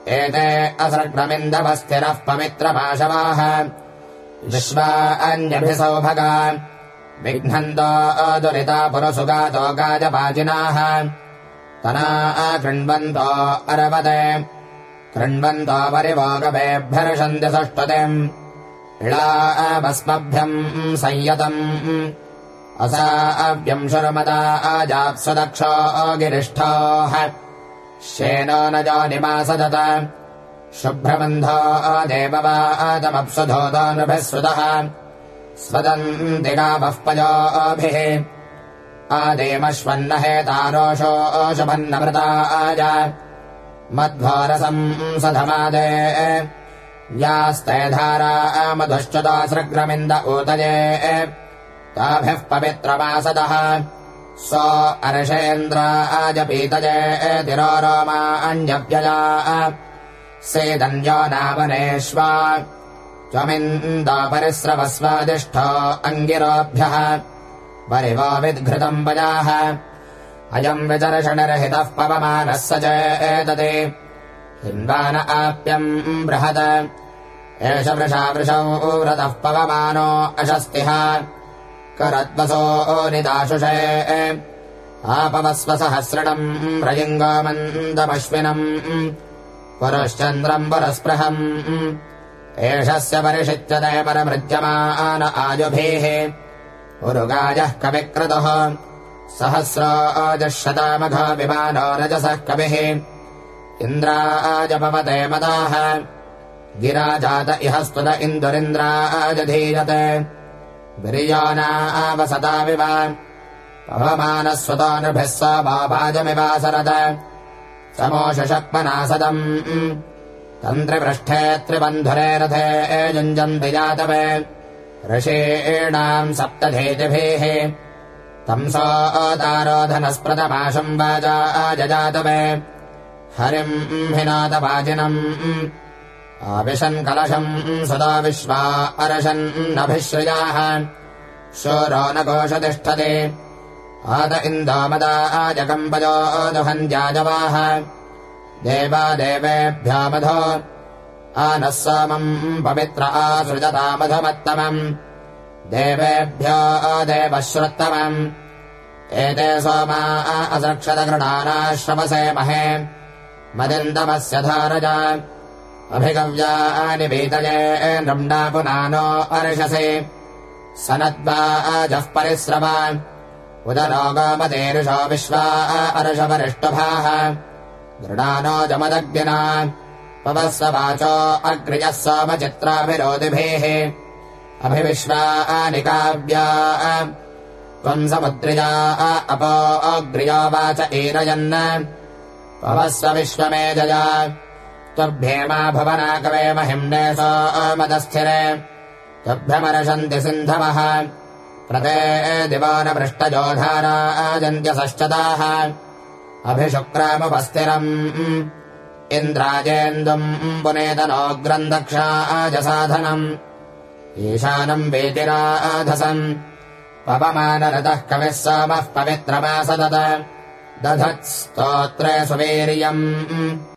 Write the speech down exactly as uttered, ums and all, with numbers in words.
एते असृग्रमिन्दवस्थिरः पवित्रमाशवाः विश्वा अन्यभिसौभगा विघ्नन्तो दुरिता पुरसुगातो गाजपाजिनाः तना कृण्वन्तो अरवदे कृण्वन्तो परिवोगवेभ्यर्षन्ति सष्टुतिम् इळा भस्मभ्यम् संयतम् असाव्यम् शुर्मदा आजाप्सुदक्षो गिरिष्ठोः श्येनो न जोनिमासदत शुभ्रबन्धो देववातमप्सुधोतानुभिः श्रुतः स्वदन्ति गावः पयोभिः आदेमश्वन्नहेतारोषो शुभन्नमृताय मध्वरसम् सधमादे यास्ते धारा मधुश्चुतासृग्रमिन्द ऊतये ताभिः पवित्रमासदः सो अर्षेन्द्राजपीतये तिरोरोमाण्यव्यया सेदन्यो नामनेष्वा त्वमिन्द परिस्रवस्वादिष्ठो अङ्गिरोभ्यः परिवो विद्घृतम् वजाः अयम् विचर्षणरहितः पवमानः स चेदते हिन्वान आप्यम् बृहत् एष वृषा वृषौ व्रतः पवमानो अशस्तिः करद्वसो निदाशुषे आपवस्व सहस्रणम् रयिङ्गोमन्दमश्विनम् पुरुश्चन्द्रम् पुरस्पृहम् एषस्य परिषिच्यते परमृज्यमान आयुभिः उरुगायः कविक्रतुः सहस्राजः शतामघो विमानो रजसः कविः इन्द्राजपवते मदाः गिरा जात इह स्तुत इन्दुरिन्द्राजधीयते विर्यानावसताविव पवमानः स्वतोऽनुभिः सोमोभाजमिवासरत समोषषक्मनासदम् तन्त्रिपृष्ठे त्रिबन्धुरे रथे युञ्जन्ति जातवे ऋषीणाम् सप्तधेतिभिः तंसो तारोधनस्प्रतमाशम् वाजा जजातवे हरिम् हिनातवाजिनम् आविशन् कलशम् सदा विश्वा अर्शन्नभिश्रियाः शूरो न कोशतिष्ठति आद इन्दोमदा आजकम्पजो दुहन्त्याजवाः देवा देवेभ्यो मधो आनः सोमम् पवित्र आसृजता मधुमत्तमम् देवेभ्यो देवश्रुत्तमम् एते सोमा असृक्षतगृणानाश्रवसे महे मदिन्दमस्य धारजा अभिगव्यानि पीतये नृम्णा पुनानो अर्षसि सनद्वाजः परिस्रव उदरो गोमतेरुषो विश्वा अर्षवरिष्टभाः दृढानो जमदग्निना पवस्व वाचो अग्र्यः सोमचित्राभिरोधिभिः अभिविश्वानि काव्या त्वम् समुद्रिया अपो अग्र्यो वाच ईरयन् पवस्व विश्वमेजया त्वभ्येमा भुवना कवे महिम्ने सोमदस्थिरे त्वभ्यमर्षन्ति सिन्धवः प्रते दिवो न पृष्ठजोधाराजन्त्यसश्चताः अभिशुक्रामुपस्थिरम् इन्द्राजेन्दुम् पुनेतनोऽग्रम् दक्षाजसाधनम् ईशानम् वेतिराधसम् पवमानरतः कविः सोमः पवित्रमासदत दधत्स्तोत्रे सुवीर्यम्